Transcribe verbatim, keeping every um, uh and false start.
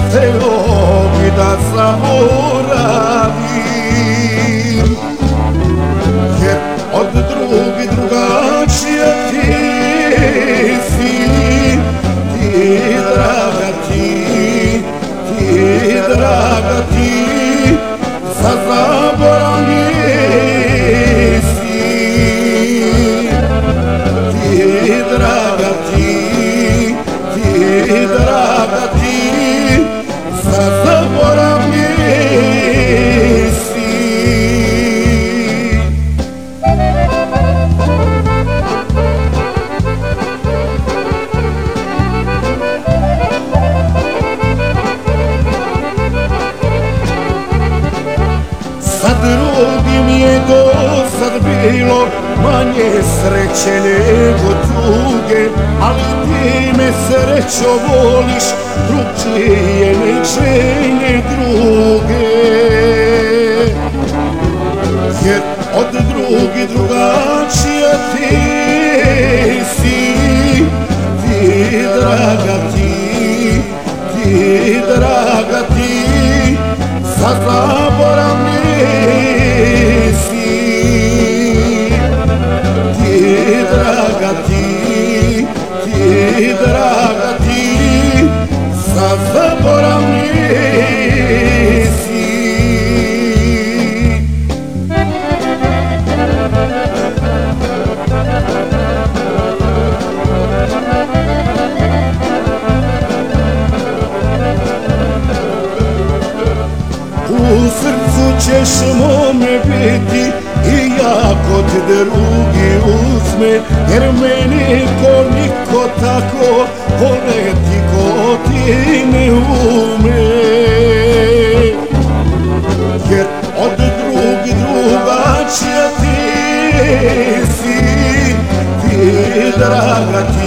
hteo bi da zaboravim, jer od drugi drugačija ti si, ti draga ti, ti draga ti, za zaborav nisi, ti draga ti, ti draga ti, za zaborav nisi. Sa drugim je do sad bilo manje sreće nego druge, ali ti me srećo voliš drugčije nečene druge, jer od drugi drugačija ti si, ti draga ti, ti draga ti, za zaborav nisi, ti draga ti, ti draga ti, za zaborav nisi. U srcu ćeš mome biti i ako te drugi uzme, jer meni ko niko tako voleti ko ti ne ume, jer od drugi drugačija ti si, ti draga ti,